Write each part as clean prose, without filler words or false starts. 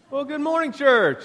Well, good morning, church.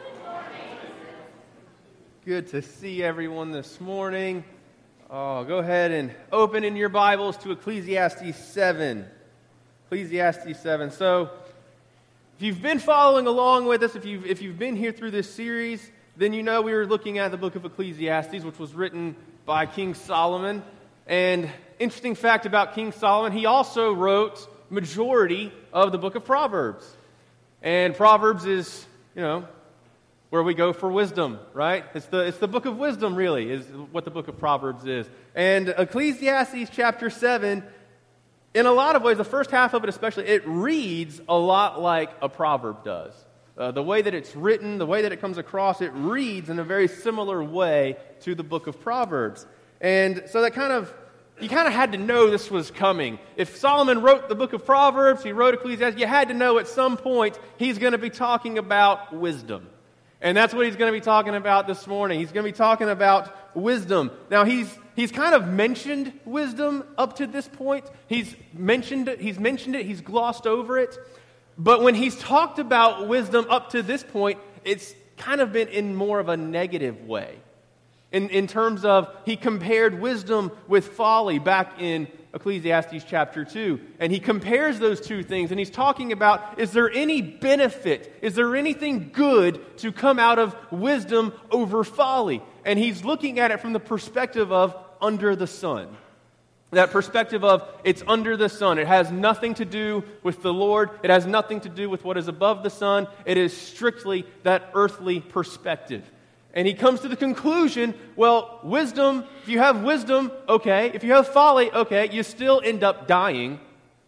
Good to see everyone this morning. Go ahead and open in your Bibles to Ecclesiastes 7. Ecclesiastes 7. So, if you've been following along with us, if you've been here through this series, then you know we were looking at the book of Ecclesiastes, which was written by King Solomon. And interesting fact about King Solomon, he also wrote majority of the book of Proverbs. And Proverbs is, where we go for wisdom, right? It's the book of wisdom, really, is what the book of Proverbs is. And Ecclesiastes chapter 7, in a lot of ways, the first half of it especially, it reads a lot like a proverb does. The way that it's written, the way that it comes across, it reads in a very similar way to the book of Proverbs. And so you kind of had to know this was coming. If Solomon wrote the book of Proverbs, he wrote Ecclesiastes, you had to know at some point he's going to be talking about wisdom. And that's what he's going to be talking about this morning. He's going to be talking about wisdom. Now, he's kind of mentioned wisdom up to this point. He's mentioned it, he's glossed over it. But when he's talked about wisdom up to this point, it's kind of been in more of a negative way. In terms of, he compared wisdom with folly back in Ecclesiastes chapter 2. And he compares those two things, and he's talking about, is there any benefit, is there anything good to come out of wisdom over folly? And he's looking at it from the perspective of under the sun. That perspective of, it's under the sun. It has nothing to do with the Lord. It has nothing to do with what is above the sun. It is strictly that earthly perspective. And he comes to the conclusion, well, wisdom, if you have wisdom, okay. If you have folly, okay, you still end up dying.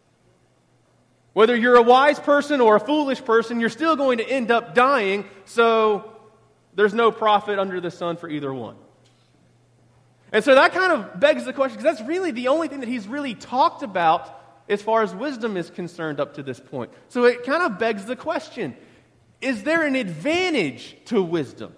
Whether you're a wise person or a foolish person, you're still going to end up dying, so there's no profit under the sun for either one. And so that kind of begs the question, because that's really the only thing that he's really talked about as far as wisdom is concerned up to this point. So it kind of begs the question, is there an advantage to wisdom?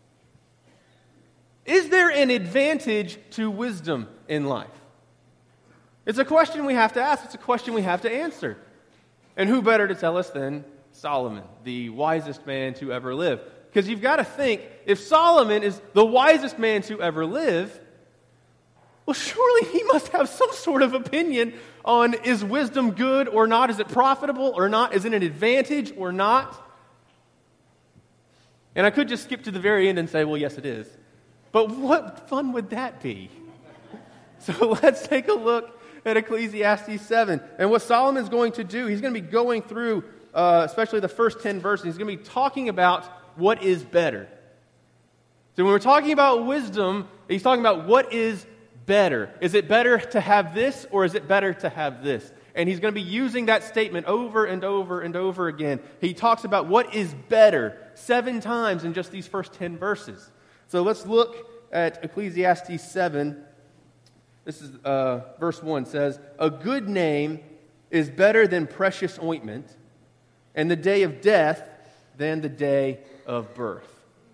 Is there an advantage to wisdom in life? It's a question we have to ask. It's a question we have to answer. And who better to tell us than Solomon, the wisest man to ever live? Because you've got to think, if Solomon is the wisest man to ever live, well, surely he must have some sort of opinion on, is wisdom good or not? Is it profitable or not? Is it an advantage or not? And I could just skip to the very end and say, well, yes, it is. But what fun would that be? So let's take a look at Ecclesiastes 7. And what Solomon's going to do, he's going to be going through, especially the first 10 verses, he's going to be talking about what is better. So when we're talking about wisdom, he's talking about what is better. Is it better to have this, or is it better to have this? And he's going to be using that statement over and over and over again. He talks about what is better 7 times in just these first 10 verses. So let's look at Ecclesiastes 7. This is verse 1 says, "A good name is better than precious ointment, and the day of death than the day of birth."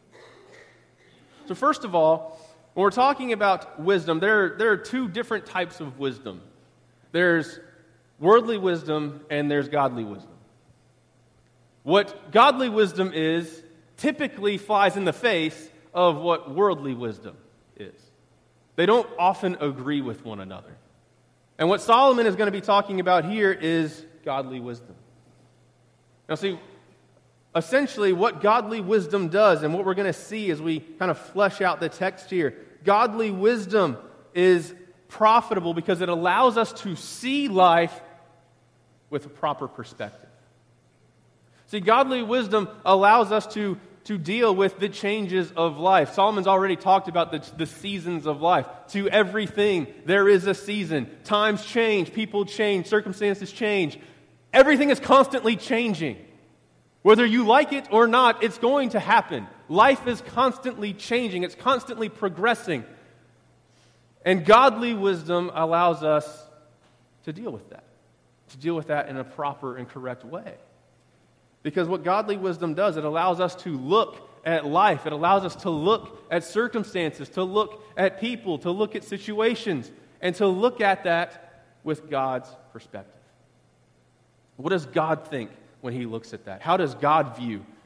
So first of all, when we're talking about wisdom, there are 2 different types of wisdom. There's worldly wisdom and there's godly wisdom. What godly wisdom is typically flies in the face of what worldly wisdom is. They don't often agree with one another. And what Solomon is going to be talking about here is godly wisdom. Now see, essentially what godly wisdom does, and what we're going to see as we kind of flesh out the text here, godly wisdom is profitable because it allows us to see life with a proper perspective. See, godly wisdom allows us to deal with the changes of life. Solomon's already talked about the seasons of life. To everything, there is a season. Times change, people change, circumstances change. Everything is constantly changing. Whether you like it or not, it's going to happen. Life is constantly changing. It's constantly progressing. And godly wisdom allows us to deal with that in a proper and correct way. Because what godly wisdom does, it allows us to look at life. It allows us to look at circumstances, to look at people, to look at situations, and to look at that with God's perspective. What does God think when He looks at that? How does God view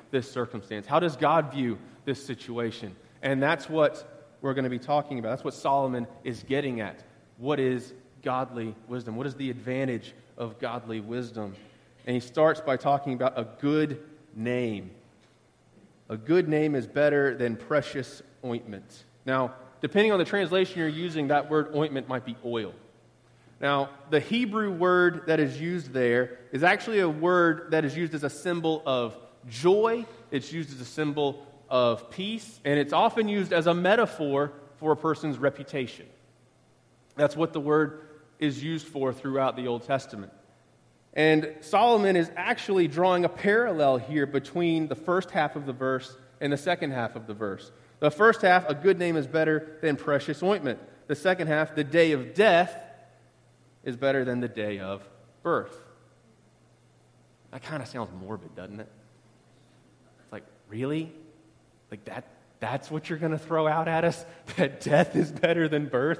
this circumstance? How does God view this situation? And that's what we're going to be talking about. That's what Solomon is getting at. What is godly wisdom? What is the advantage of godly wisdom? And he starts by talking about a good name. A good name is better than precious ointment. Now, depending on the translation you're using, that word ointment might be oil. Now, the Hebrew word that is used there is actually a word that is used as a symbol of joy. It's used as a symbol of peace, and it's often used as a metaphor for a person's reputation. That's what the word is used for throughout the Old Testament. And Solomon is actually drawing a parallel here between the first half of the verse and the second half of the verse. The first half, a good name is better than precious ointment. The second half, the day of death is better than the day of birth. That kind of sounds morbid, doesn't it? It's like, really? Like that's what you're going to throw out at us? That death is better than birth?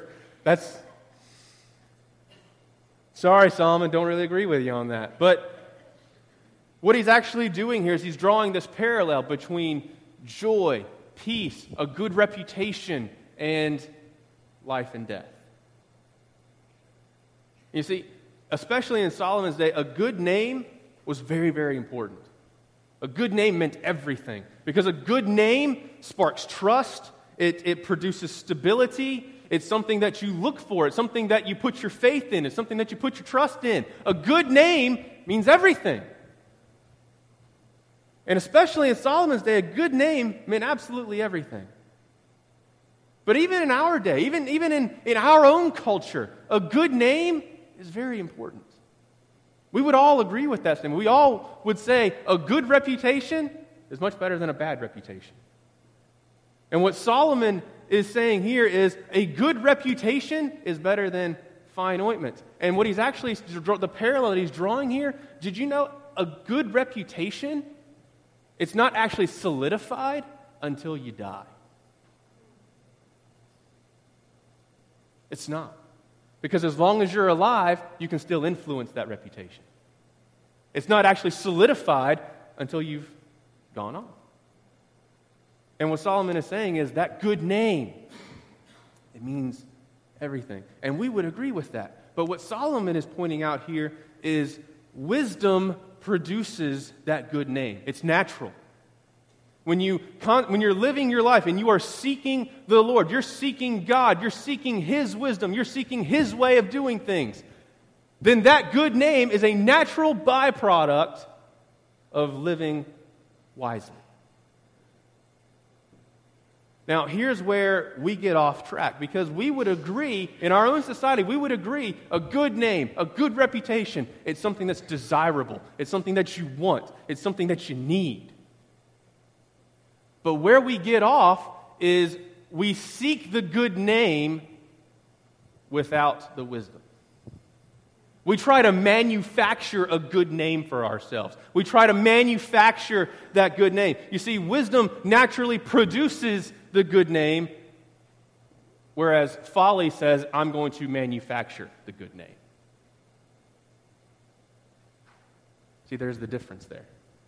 Sorry, Solomon, don't really agree with you on that. But what he's actually doing here is he's drawing this parallel between joy, peace, a good reputation, and life and death. You see, especially in Solomon's day, a good name was very, very important. A good name meant everything, because a good name sparks trust, it produces stability, it's something that you look for, it's something that you put your faith in, it's something that you put your trust in. A good name means everything. And especially in Solomon's day, a good name meant absolutely everything. But even in our day, even in our own culture, a good name is very important. We would all agree with that statement. We all would say a good reputation is much better than a bad reputation. And what Solomon is saying here is a good reputation is better than fine ointment. And what he's actually, the parallel that he's drawing here, did you know a good reputation, it's not actually solidified until you die. It's not. Because as long as you're alive, you can still influence that reputation. It's not actually solidified until you've gone on. And what Solomon is saying is that good name, it means everything. And we would agree with that. But what Solomon is pointing out here is wisdom produces that good name. It's natural. When you're living your life and you are seeking the Lord, you're seeking God, you're seeking His wisdom, you're seeking His way of doing things, then that good name is a natural byproduct of living wisely. Now, here's where we get off track, because we would agree, in our own society, we would agree a good name, a good reputation, it's something that's desirable, it's something that you want, it's something that you need. But where we get off is we seek the good name without the wisdom. We try to manufacture a good name for ourselves. We try to manufacture that good name. You see, wisdom naturally produces the good name, whereas folly says, I'm going to manufacture the good name. See, there's the difference there.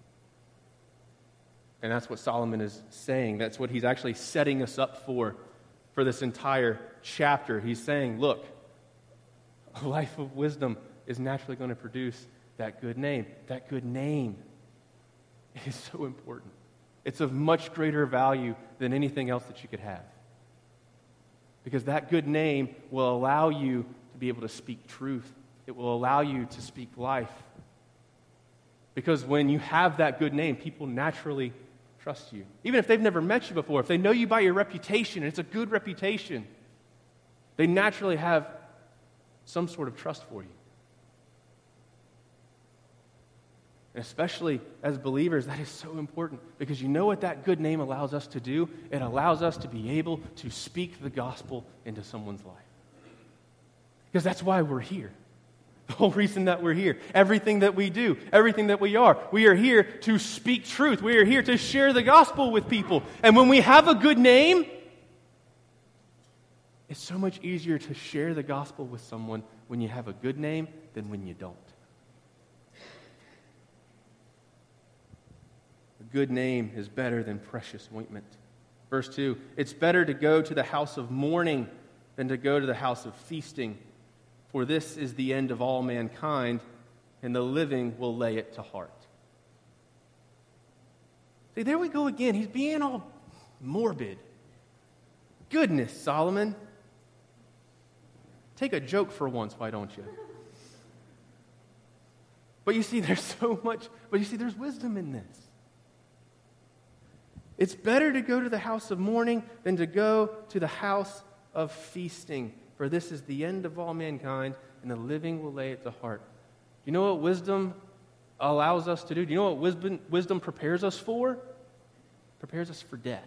And that's what Solomon is saying. That's what he's actually setting us up for this entire chapter. He's saying, look, a life of wisdom is naturally going to produce that good name. That good name is so important. It's of much greater value than anything else that you could have. Because that good name will allow you to be able to speak truth. It will allow you to speak life. Because when you have that good name, people naturally trust you. Even if they've never met you before, if they know you by your reputation, and it's a good reputation, they naturally have some sort of trust for you. And especially as believers, that is so important, because you know what that good name allows us to do? It allows us to be able to speak the gospel into someone's life. Because that's why we're here. The whole reason that we're here, everything that we do, everything that we are here to speak truth. We are here to share the gospel with people. And when we have a good name, it's so much easier to share the gospel with someone when you have a good name than when you don't. A good name is better than precious ointment. Verse 2, it's better to go to the house of mourning than to go to the house of feasting, for this is the end of all mankind, and the living will lay it to heart. See, there we go again. He's being all morbid. Goodness, Solomon. Take a joke for once, why don't you? But you see, there's there's wisdom in this. It's better to go to the house of mourning than to go to the house of feasting, for this is the end of all mankind, and the living will lay it to heart. You know what wisdom allows us to do? Do you know what wisdom prepares us for? Prepares us for death.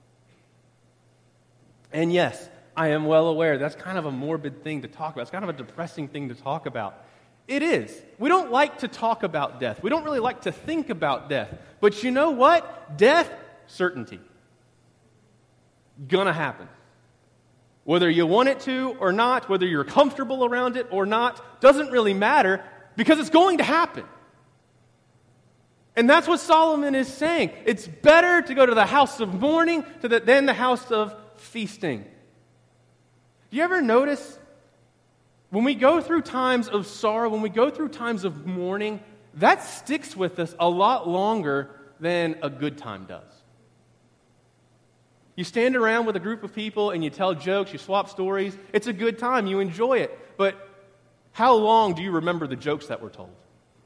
And yes, I am well aware that's kind of a morbid thing to talk about. It's kind of a depressing thing to talk about. It is. We don't like to talk about death. We don't really like to think about death. But you know what? Death, certainty. Gonna happen. Whether you want it to or not, whether you're comfortable around it or not, doesn't really matter because it's going to happen. And that's what Solomon is saying. It's better to go to the house of mourning than the house of feasting. Do you ever notice when we go through times of sorrow, when we go through times of mourning, that sticks with us a lot longer than a good time does? You stand around with a group of people and you tell jokes, you swap stories. It's a good time. You enjoy it. But how long do you remember the jokes that were told?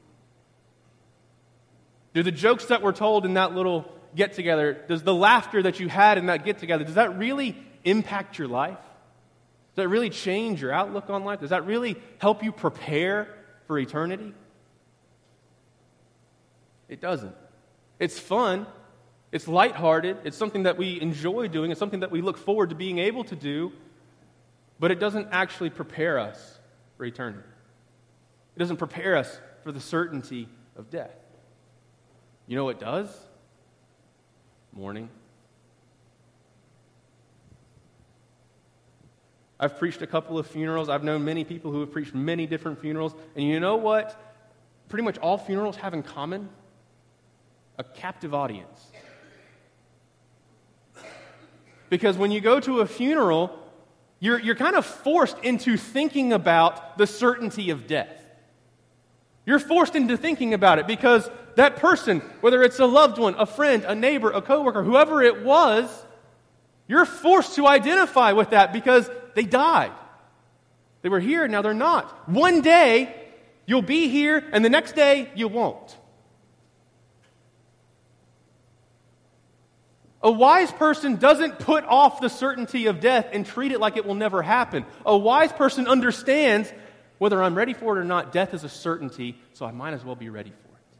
Do the jokes that were told in that little get-together, does the laughter that you had in that get-together, does that really impact your life? Does that really change your outlook on life? Does that really help you prepare for eternity? It doesn't. It's fun. It's lighthearted. It's something that we enjoy doing. It's something that we look forward to being able to do. But it doesn't actually prepare us for eternity. It doesn't prepare us for the certainty of death. You know what does? Mourning. I've preached a couple of funerals. I've known many people who have preached many different funerals. And you know what pretty much all funerals have in common? A captive audience. Because when you go to a funeral, you're kind of forced into thinking about the certainty of death. You're forced into thinking about it because that person, whether it's a loved one, a friend, a neighbor, a coworker, whoever it was, you're forced to identify with that because they died. They were here, now they're not. One day, you'll be here, and the next day, you won't. A wise person doesn't put off the certainty of death and treat it like it will never happen. A wise person understands whether I'm ready for it or not, death is a certainty, so I might as well be ready for it.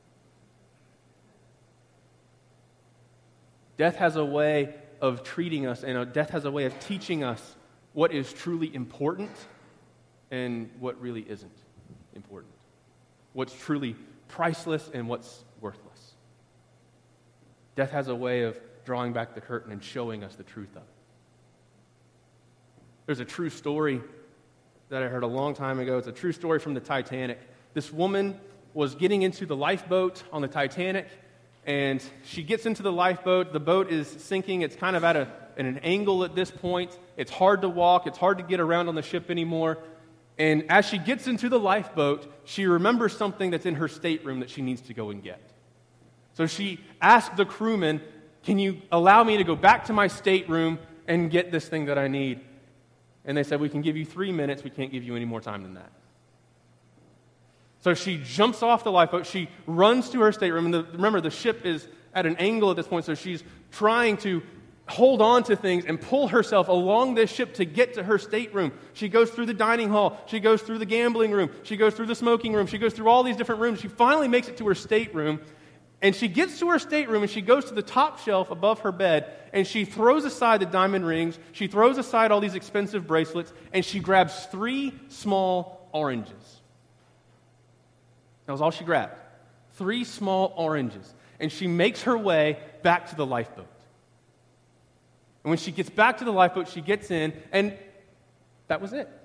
Death has a way of treating us, and death has a way of teaching us what is truly important and what really isn't important. What's truly priceless and what's worthless. Death has a way of drawing back the curtain and showing us the truth of it. There's a true story that I heard a long time ago. It's a true story from the Titanic. This woman was getting into the lifeboat on the Titanic, and she gets into the lifeboat. The boat is sinking. It's kind of at an angle at this point. It's hard to walk. It's hard to get around on the ship anymore. And as she gets into the lifeboat, she remembers something that's in her stateroom that she needs to go and get. So she asked the crewman, "Can you allow me to go back to my stateroom and get this thing that I need?" And they said, "We can give you 3 minutes. We can't give you any more time than that." So she jumps off the lifeboat. She runs to her stateroom. And remember, the ship is at an angle at this point, so she's trying to hold on to things and pull herself along this ship to get to her stateroom. She goes through the dining hall. She goes through the gambling room. She goes through the smoking room. She goes through all these different rooms. She finally makes it to her stateroom. And she gets to her stateroom and she goes to the top shelf above her bed and she throws aside the diamond rings. She throws aside all these expensive bracelets and she grabs 3 small oranges. That was all she grabbed. 3 small oranges. And she makes her way back to the lifeboat. And when she gets back to the lifeboat, she gets in, and that was it.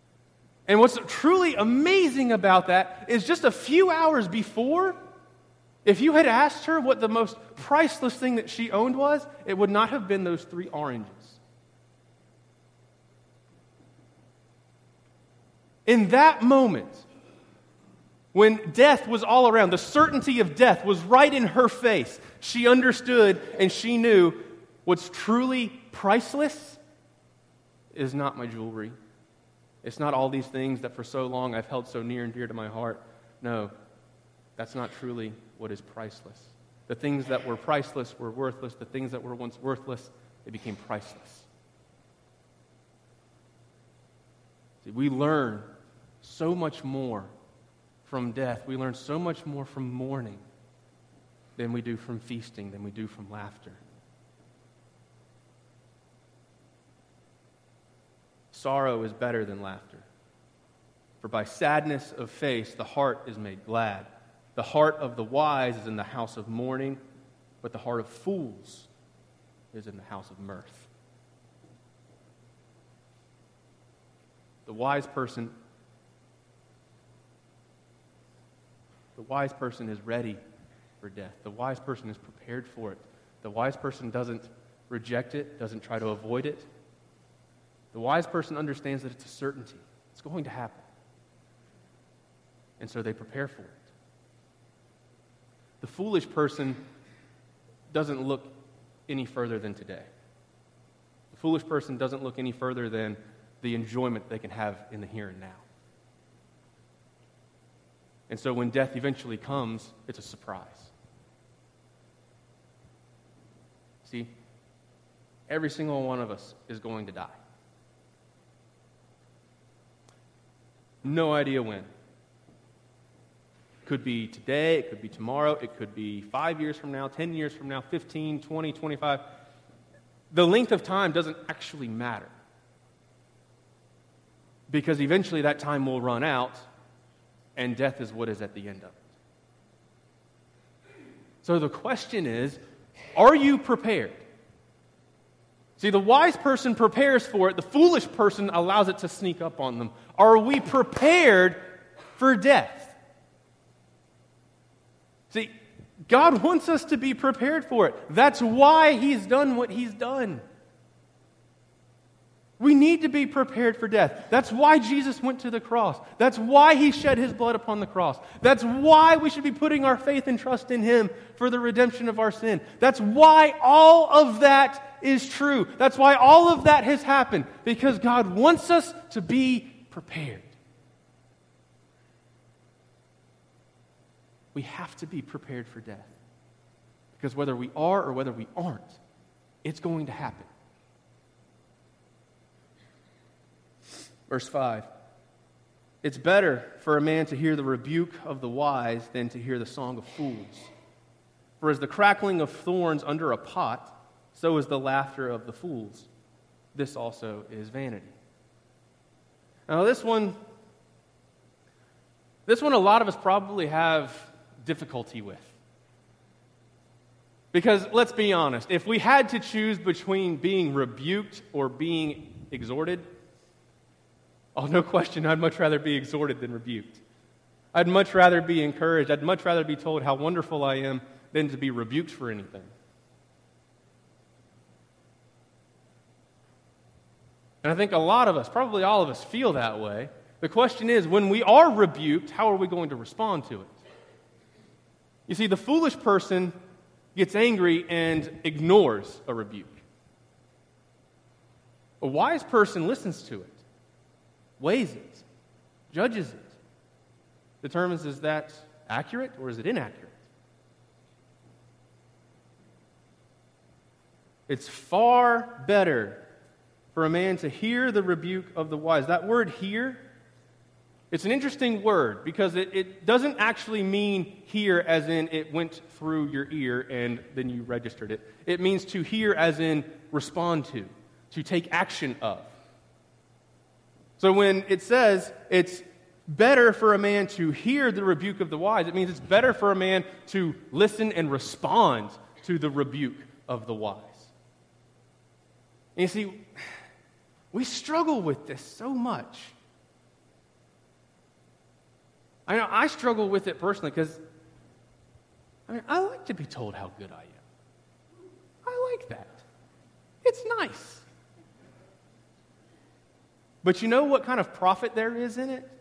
And what's truly amazing about that is just a few hours before, If you had asked her what the most priceless thing that she owned was, it would not have been those 3 oranges. In that moment, when death was all around, the certainty of death was right in her face, she understood and she knew what's truly priceless is not my jewelry. It's not all these things that for so long I've held so near and dear to my heart. No, that's not truly what is priceless. The things that were priceless were worthless. The things that were once worthless, they became priceless. See, we learn so much more from death. We learn so much more from mourning than we do from feasting, than we do from laughter. Sorrow is better than laughter. For by sadness of face the heart is made glad. The heart of the wise is in the house of mourning, but the heart of fools is in the house of mirth. The wise person is ready for death. The wise person is prepared for it. The wise person doesn't reject it, doesn't try to avoid it. The wise person understands that it's a certainty. It's going to happen. And so they prepare for it. The foolish person doesn't look any further than today. The foolish person doesn't look any further than the enjoyment they can have in the here and now. And so when death eventually comes, it's a surprise. See, every single one of us is going to die. No idea when. It could be today, it could be tomorrow, it could be 5 years from now, 10 years from now, 15, 20, 25. The length of time doesn't actually matter. Because eventually that time will run out, and death is what is at the end of it. So the question is, are you prepared? See, the wise person prepares for it. The foolish person allows it to sneak up on them. Are we prepared for death? See, God wants us to be prepared for it. That's why He's done what He's done. We need to be prepared for death. That's why Jesus went to the cross. That's why He shed His blood upon the cross. That's why we should be putting our faith and trust in Him for the redemption of our sin. That's why all of that is true. That's why all of that has happened. Because God wants us to be prepared. We have to be prepared for death. Because whether we are or whether we aren't, it's going to happen. Verse 5, it's better for a man to hear the rebuke of the wise than to hear the song of fools. For as the crackling of thorns under a pot, so is the laughter of the fools. This also is vanity. Now this one a lot of us probably have difficulty with. Because let's be honest, if we had to choose between being rebuked or being exhorted, oh, no question, I'd much rather be exhorted than rebuked. I'd much rather be encouraged. I'd much rather be told how wonderful I am than to be rebuked for anything. And I think a lot of us, probably all of us, feel that way. The question is, when we are rebuked, how are we going to respond to it? You see, the foolish person gets angry and ignores a rebuke. A wise person listens to it, weighs it, judges it, determines is that accurate or is it inaccurate. It's far better for a man to hear the rebuke of the wise. That word hear, it's an interesting word because it doesn't actually mean hear as in it went through your ear and then you registered it. It means to hear as in respond to take action of. So when it says it's better for a man to hear the rebuke of the wise, it means it's better for a man to listen and respond to the rebuke of the wise. And you see, we struggle with this so much. I know I struggle with it personally because I mean, I like to be told how good I am. I like that. It's nice. But you know what kind of profit there is in it?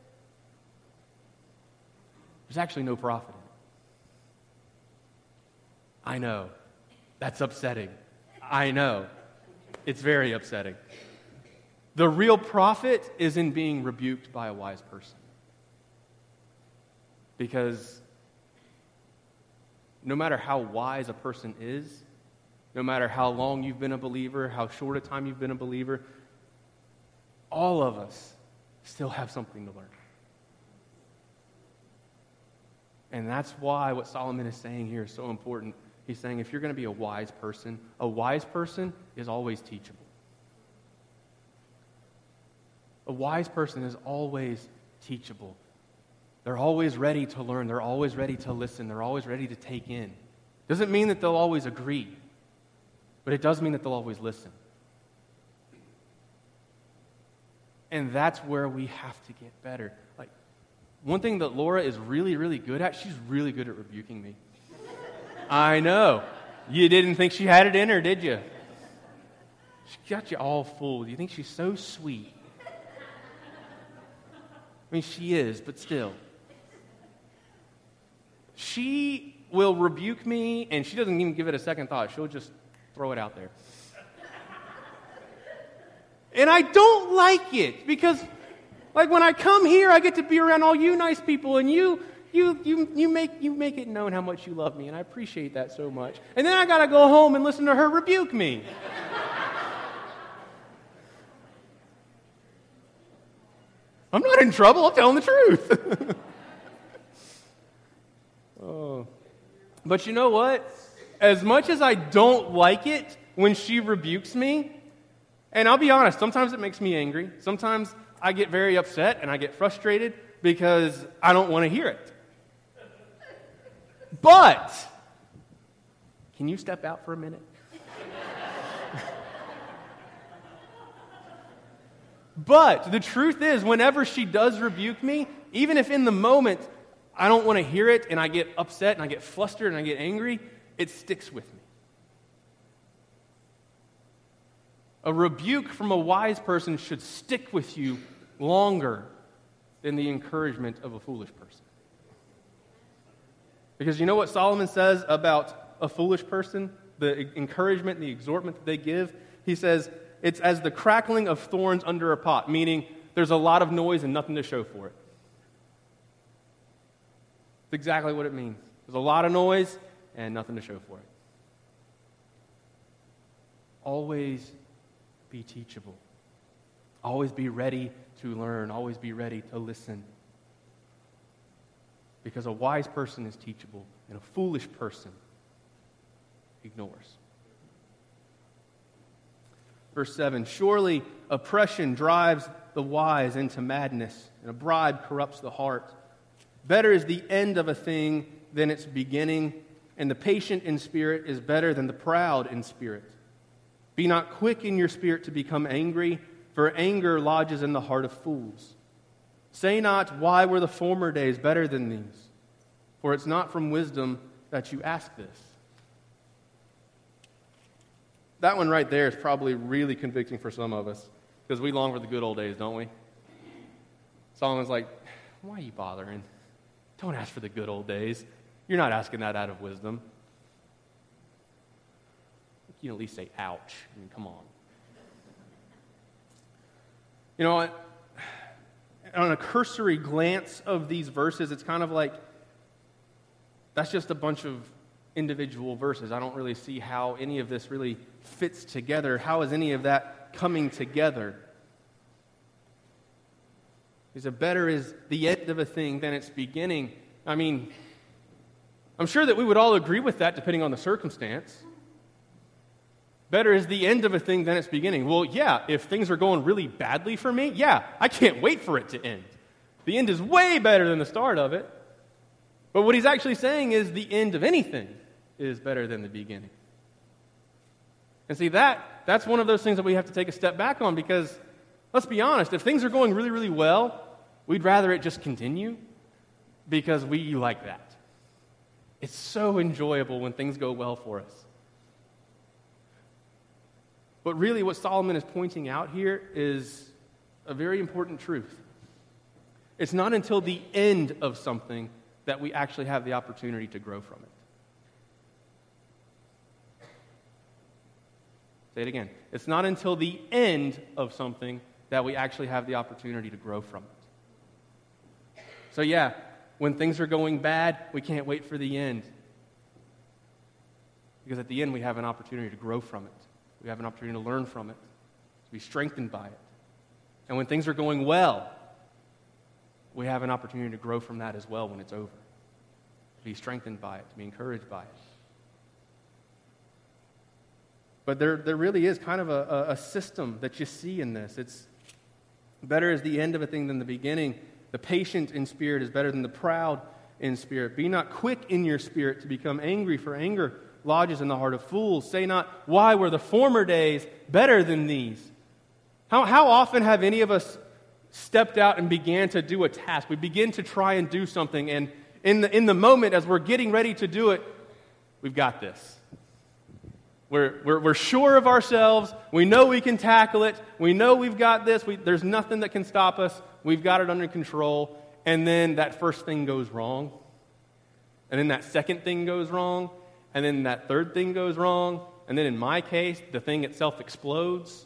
There's actually no profit in it. I know. That's upsetting. I know. It's very upsetting. The real profit is in being rebuked by a wise person. Because no matter how wise a person is, no matter how long you've been a believer, how short a time you've been a believer, all of us still have something to learn. And that's why what Solomon is saying here is so important. He's saying if you're going to be a wise person is always teachable. A wise person is always teachable. They're always ready to learn. They're always ready to listen. They're always ready to take in. Doesn't mean that they'll always agree, but it does mean that they'll always listen. And that's where we have to get better. Like, one thing that Laura is really, really good at, she's really good at rebuking me. I know. You didn't think she had it in her, did you? She got you all fooled. You think she's so sweet. I mean, she is, but still. She will rebuke me, and she doesn't even give it a second thought. She'll just throw it out there. And I don't like it, because like when I come here, I get to be around all you nice people, and you make it known how much you love me, and I appreciate that so much. And then I got to go home and listen to her rebuke me. I'm not in trouble. I'm telling the truth. Oh. But you know what? As much as I don't like it when she rebukes me, and I'll be honest, sometimes it makes me angry. Sometimes I get very upset and I get frustrated because I don't want to hear it. But, can you step out for a minute? But the truth is, whenever she does rebuke me, even if in the moment I don't want to hear it and I get upset and I get flustered and I get angry, it sticks with me. A rebuke from a wise person should stick with you longer than the encouragement of a foolish person. Because you know what Solomon says about a foolish person? The encouragement and the exhortment that they give? He says, it's as the crackling of thorns under a pot, meaning there's a lot of noise and nothing to show for it. That's exactly what it means. There's a lot of noise and nothing to show for it. Always be teachable. Always be ready to learn. Always be ready to listen. Because a wise person is teachable and a foolish person ignores. Verse 7, surely oppression drives the wise into madness, and a bribe corrupts the heart. Better is the end of a thing than its beginning, and the patient in spirit is better than the proud in spirit. Be not quick in your spirit to become angry, for anger lodges in the heart of fools. Say not, why were the former days better than these? For it's not from wisdom that you ask this. That one right there is probably really convicting for some of us, because we long for the good old days, don't we? Solomon's like, why are you bothering? Don't ask for the good old days. You're not asking that out of wisdom. You can at least say, ouch. I mean, come on. You know what? On a cursory glance of these verses, it's kind of like, that's just a bunch of individual verses. I don't really see how any of this really fits together. How is any of that coming together? He said, better is the end of a thing than its beginning. I mean, I'm sure that we would all agree with that depending on the circumstance. Better is the end of a thing than its beginning. Well, yeah, if things are going really badly for me, yeah, I can't wait for it to end. The end is way better than the start of it. But what he's actually saying is the end of anything is better than the beginning. And see, that's one of those things that we have to take a step back on, because let's be honest, if things are going really, really well, we'd rather it just continue because we like that. It's so enjoyable when things go well for us. But really what Solomon is pointing out here is a very important truth. It's not until the end of something that we actually have the opportunity to grow from it. Say it again. It's not until the end of something that we actually have the opportunity to grow from it. So yeah, when things are going bad, we can't wait for the end. Because at the end, we have an opportunity to grow from it. We have an opportunity to learn from it, to be strengthened by it. And when things are going well, we have an opportunity to grow from that as well when it's over. To be strengthened by it, to be encouraged by it. But there really is kind of a system that you see in this. It's better is the end of a thing than the beginning. The patient in spirit is better than the proud in spirit. Be not quick in your spirit to become angry, for anger lodges in the heart of fools. Say not, why were the former days better than these? How often have any of us stepped out and began to do a task? We begin to try and do something, and in the moment as we're getting ready to do it, we've got this. We're sure of ourselves. We know we can tackle it. We know we've got this. There's nothing that can stop us. We've got it under control. And then that first thing goes wrong. And then that second thing goes wrong. And then that third thing goes wrong. And then in my case, the thing itself explodes.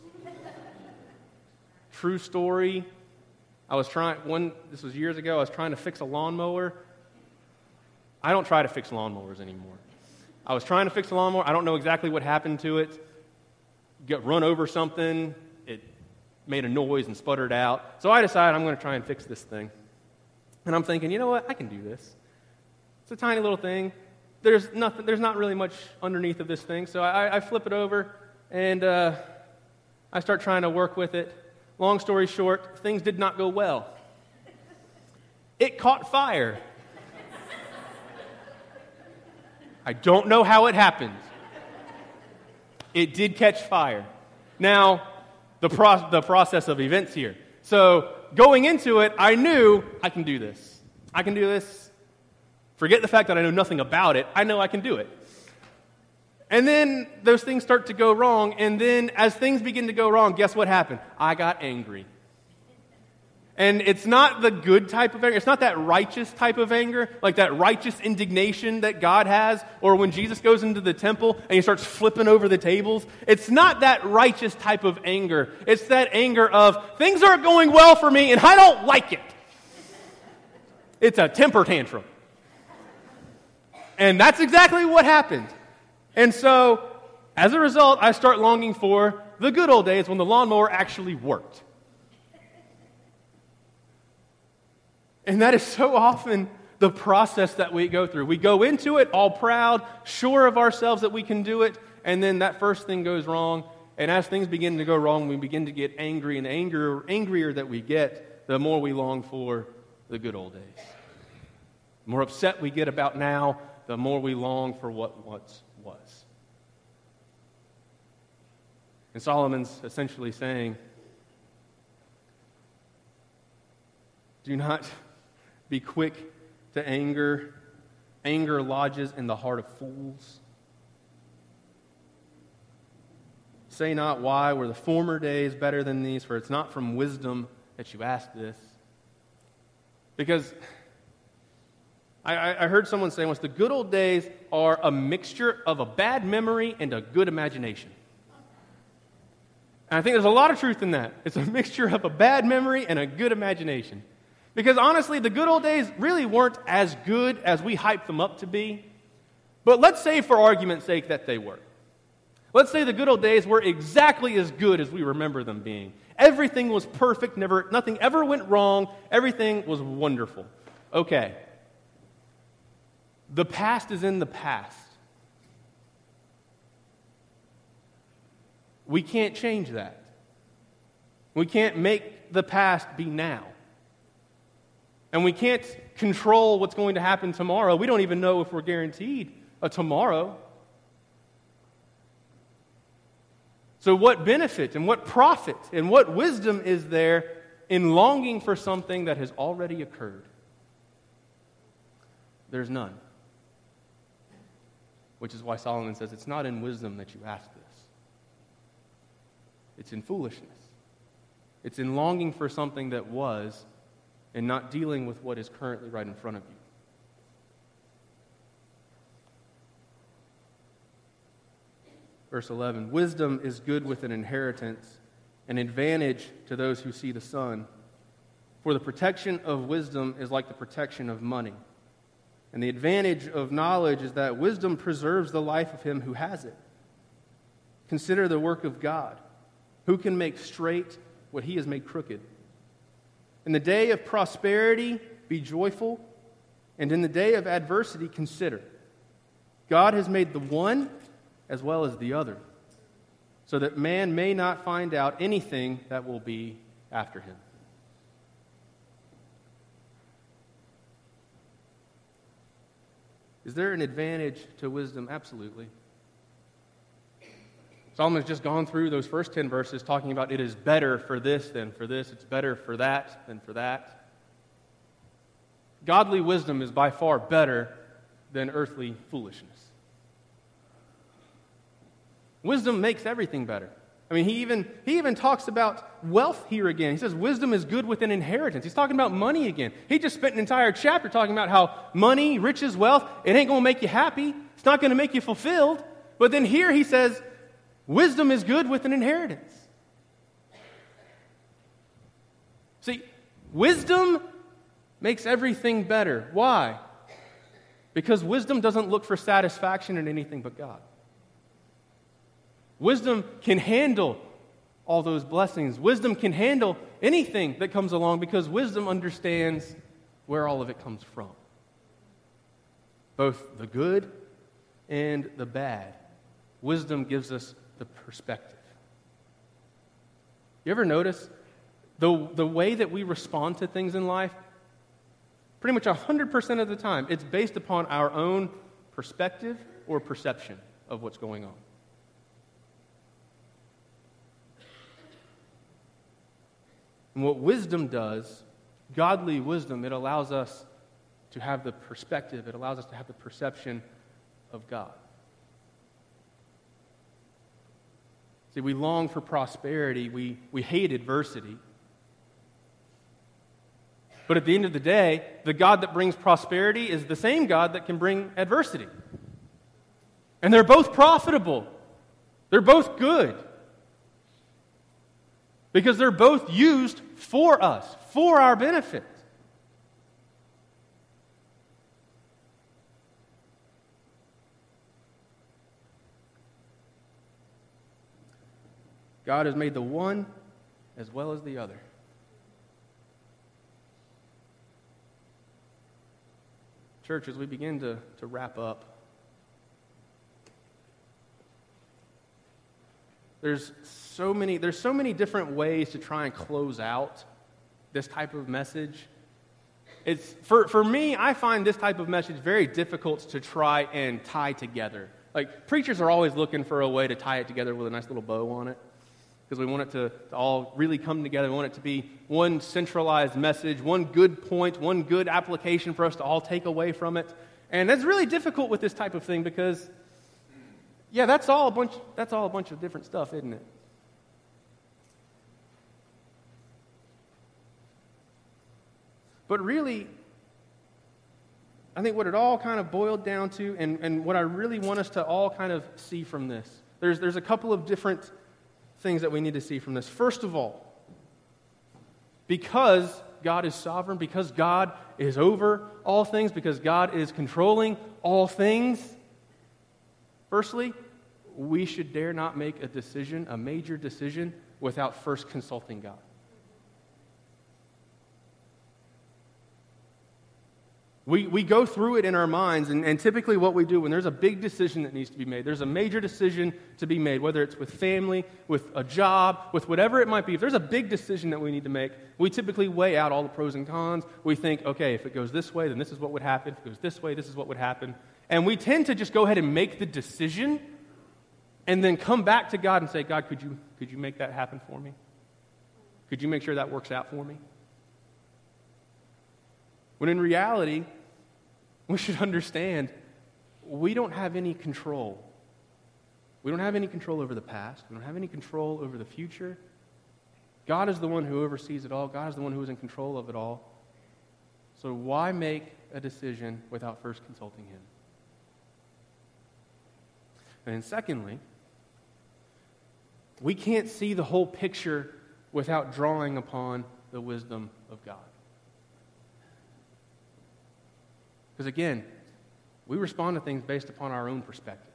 True story. This was years ago, I was trying to fix a lawnmower. I don't try to fix lawnmowers anymore. I was trying to fix a lawnmower. I don't know exactly what happened to it. Got run over something. It made a noise and sputtered out. So I decided I'm going to try and fix this thing. And I'm thinking, you know what? I can do this. It's a tiny little thing. There's not really much underneath of this thing. So I flip it over and I start trying to work with it. Long story short, things did not go well. It caught fire. I don't know how it happened. It did catch fire. Now, the process of events here. So, going into it, I knew I can do this. I can do this. Forget the fact that I know nothing about it. I know I can do it. And then those things start to go wrong, and then as things begin to go wrong, guess what happened? I got angry. And it's not the good type of anger. It's not that righteous type of anger, like that righteous indignation that God has, or when Jesus goes into the temple and he starts flipping over the tables. It's not that righteous type of anger. It's that anger of, things aren't going well for me and I don't like it. It's a temper tantrum. And that's exactly what happened. And so, as a result, I start longing for the good old days when the lawnmower actually worked. And that is so often the process that we go through. We go into it all proud, sure of ourselves that we can do it, and then that first thing goes wrong. And as things begin to go wrong, we begin to get angry, and the angrier that we get, the more we long for the good old days. The more upset we get about now, the more we long for what once was. And Solomon's essentially saying, do not be quick to anger. Anger lodges in the heart of fools. Say not, why were the former days better than these? For it's not from wisdom that you ask this. Because I heard someone say once, the good old days are a mixture of a bad memory and a good imagination. And I think there's a lot of truth in that. It's a mixture of a bad memory and a good imagination. Because honestly, the good old days really weren't as good as we hyped them up to be. But let's say for argument's sake that they were. Let's say the good old days were exactly as good as we remember them being. Everything was perfect, nothing ever went wrong, everything was wonderful. Okay. The past is in the past. We can't change that. We can't make the past be now. And we can't control what's going to happen tomorrow. We don't even know if we're guaranteed a tomorrow. So what benefit and what profit and what wisdom is there in longing for something that has already occurred? There's none. which is why Solomon says it's not in wisdom that you ask this. It's in foolishness. It's in longing for something that was and not dealing with what is currently right in front of you. Verse 11, wisdom is good with an inheritance, an advantage to those who see the sun. For the protection of wisdom is like the protection of money. And the advantage of knowledge is that wisdom preserves the life of him who has it. Consider the work of God. Who can make straight what he has made crooked? In the day of prosperity, be joyful, and in the day of adversity, consider. God has made the one as well as the other, so that man may not find out anything that will be after him. Is there an advantage to wisdom? Absolutely. Solomon's just gone through those first 10 verses talking about it is better for this than for this. It's better for that than for that. Godly wisdom is by far better than earthly foolishness. Wisdom makes everything better. I mean, he even talks about wealth here again. He says wisdom is good with an inheritance. He's talking about money again. He just spent an entire chapter talking about how money, riches, wealth, it ain't going to make you happy. It's not going to make you fulfilled. But then here he says, wisdom is good with an inheritance. See, wisdom makes everything better. Why? Because wisdom doesn't look for satisfaction in anything but God. Wisdom can handle all those blessings. Wisdom can handle anything that comes along because wisdom understands where all of it comes from. Both the good and the bad. Wisdom gives us the perspective. You ever notice the way that we respond to things in life? Pretty much 100% of the time, it's based upon our own perspective or perception of what's going on. And what wisdom does, godly wisdom, it allows us to have the perspective, it allows us to have the perception of God. See, we long for prosperity, we hate adversity. But at the end of the day, the God that brings prosperity is the same God that can bring adversity. And they're both profitable. They're both good. Because they're both used for us, for our benefit. God has made the one as well as the other. Church, as we begin to wrap up, there's so many different ways to try and close out this type of message. It's for me, I find this type of message very difficult to try and tie together. Like, preachers are always looking for a way to tie it together with a nice little bow on it, because we want it to all really come together. We want it to be one centralized message, one good point, one good application for us to all take away from it. And that's really difficult with this type of thing because, yeah, that's all a bunch of different stuff, isn't it? But really, I think what it all kind of boiled down to, and what I really want us to all kind of see from this, there's a couple of different things that we need to see from this. First of all, because God is sovereign, because God is over all things, because God is controlling all things, firstly, we should dare not make a decision, a major decision, without first consulting God. We go through it in our minds, and typically what we do when there's a big decision that needs to be made, there's a major decision to be made, whether it's with family, with a job, with whatever it might be. If there's a big decision that we need to make, we typically weigh out all the pros and cons. We think, okay, if it goes this way, then this is what would happen. If it goes this way, this is what would happen. And we tend to just go ahead and make the decision and then come back to God and say, God, could you make that happen for me? Could you make sure that works out for me? When in reality, we should understand we don't have any control. We don't have any control over the past. We don't have any control over the future. God is the one who oversees it all. God is the one who is in control of it all. So why make a decision without first consulting Him? And then secondly, we can't see the whole picture without drawing upon the wisdom of God. Because again, we respond to things based upon our own perspective.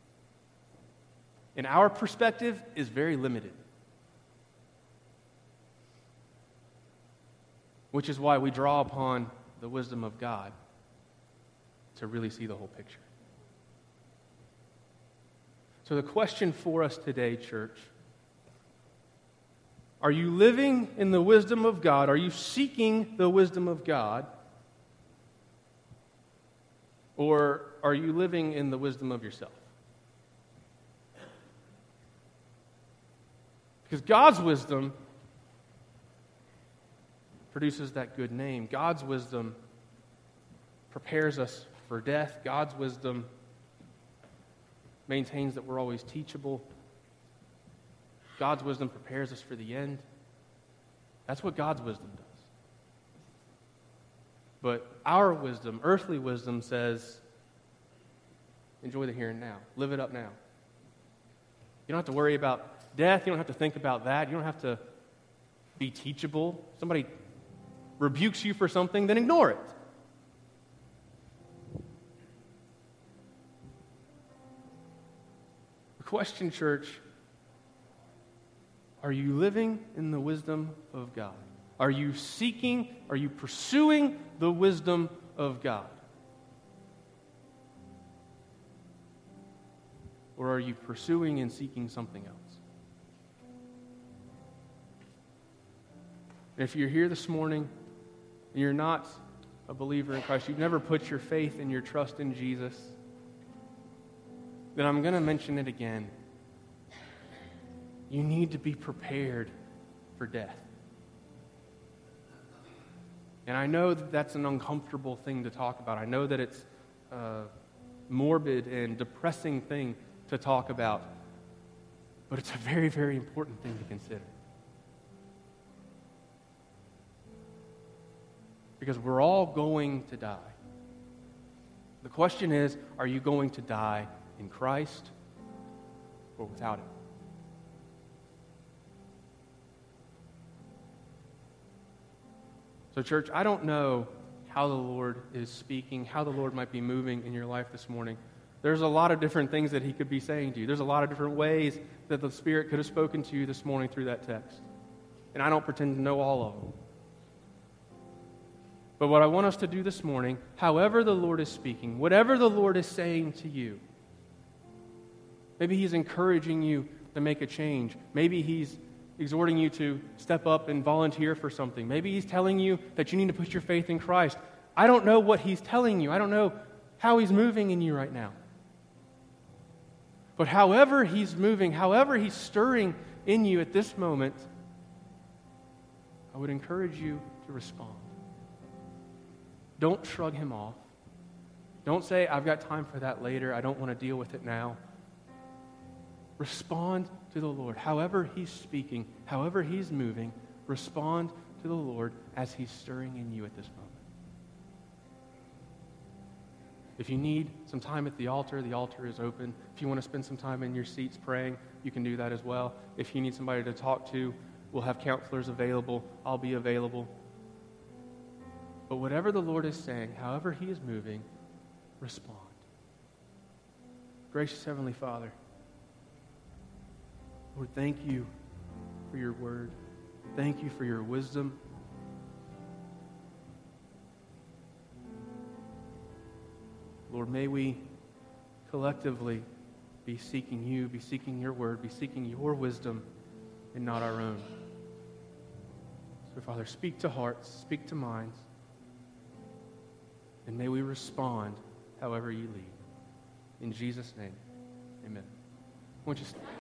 And our perspective is very limited. Which is why we draw upon the wisdom of God to really see the whole picture. So the question for us today, church, are you living in the wisdom of God? Are you seeking the wisdom of God? Or are you living in the wisdom of yourself? Because God's wisdom produces that good name. God's wisdom prepares us for death. God's wisdom maintains that we're always teachable. God's wisdom prepares us for the end. That's what God's wisdom does. But our wisdom, earthly wisdom, says, enjoy the here and now. Live it up now. You don't have to worry about death. You don't have to think about that. You don't have to be teachable. Somebody rebukes you for something, then ignore it. The question, church, are you living in the wisdom of God? Are you seeking, are you pursuing the wisdom of God? Or are you pursuing and seeking something else? And if you're here this morning and you're not a believer in Christ, you've never put your faith and your trust in Jesus, then I'm going to mention it again. You need to be prepared for death. And I know that that's an uncomfortable thing to talk about. I know that it's a morbid and depressing thing to talk about. But it's a very, very important thing to consider. Because we're all going to die. The question is, are you going to die in Christ or without Him? So, church, I don't know how the Lord is speaking, how the Lord might be moving in your life this morning. There's a lot of different things that He could be saying to you. There's a lot of different ways that the Spirit could have spoken to you this morning through that text. And I don't pretend to know all of them. But what I want us to do this morning, however the Lord is speaking, whatever the Lord is saying to you, maybe He's encouraging you to make a change. Maybe He's exhorting you to step up and volunteer for something. Maybe He's telling you that you need to put your faith in Christ. I don't know what He's telling you. I don't know how He's moving in you right now. But however He's moving, however He's stirring in you at this moment, I would encourage you to respond. Don't shrug Him off. Don't say, I've got time for that later. I don't want to deal with it now. Respond to the Lord. However He's speaking, however He's moving, respond to the Lord as He's stirring in you at this moment. If you need some time at the altar is open. If you want to spend some time in your seats praying, you can do that as well. If you need somebody to talk to, we'll have counselors available. I'll be available. But whatever the Lord is saying, however He is moving, respond. Gracious Heavenly Father, Lord, thank You for Your word. Thank You for Your wisdom. Lord, may we collectively be seeking You, be seeking Your word, be seeking Your wisdom and not our own. So, Father, speak to hearts, speak to minds, and may we respond however You lead. In Jesus' name, amen. I want you to